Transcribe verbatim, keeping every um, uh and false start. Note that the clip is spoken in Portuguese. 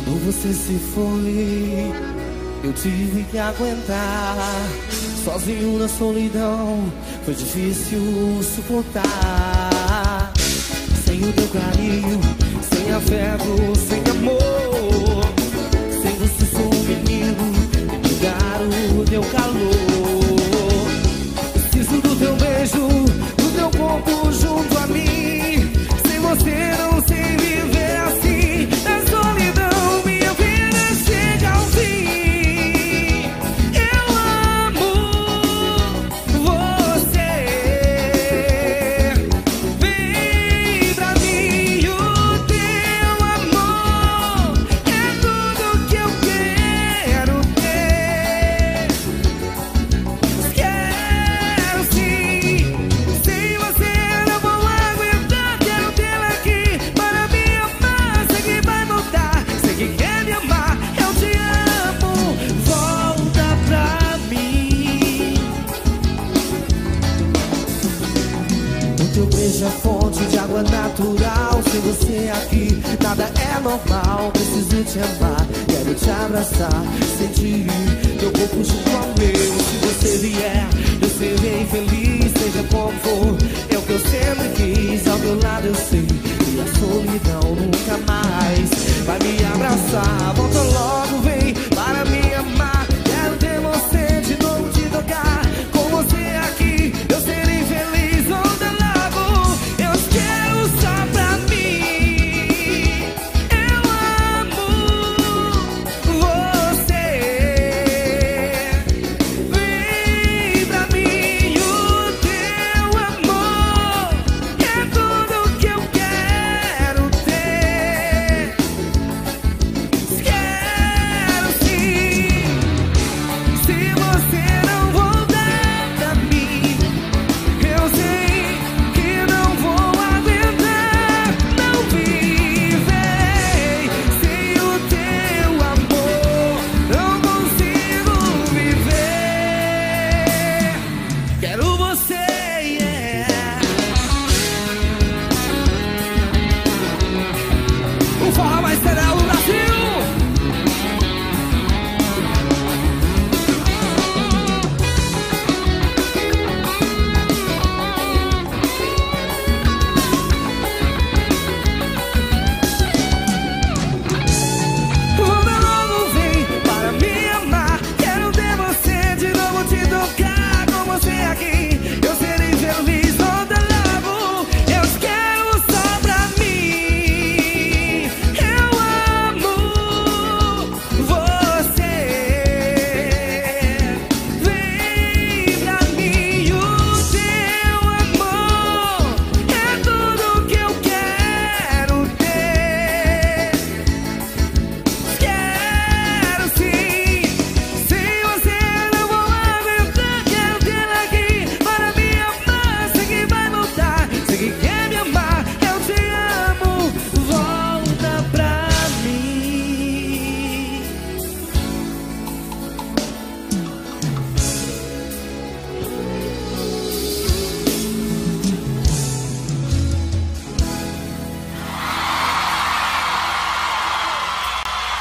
Quando você se foi, eu tive que aguentar. Sozinho na solidão, foi difícil suportar. Sem o teu carinho, sem afeto, sem amor. Sem você sou um menino, me dar o teu calor. Preciso do teu beijo, do teu corpo junto a mim. Sem você não sei viver assim. Na solidão minha vida chega ao fim. Eu amo você. Vem pra mim, o teu amor é tudo que eu quero ter. Quero sim. Sem você não vou aguentar. Quero tê-la aqui para me amar. Sei que vai voltar, sei que quer me amar. Eu te amo, volta pra mim. O teu beijo é fonte de água natural. Sem você aqui, nada é normal. Preciso te amar, quero te abraçar. Sentir teu corpo junto ao meu. Se você vier, eu serei feliz. Seja como for, é o que eu sempre quis. Ao meu lado eu sei que a solidão nunca mais vai me abraçar.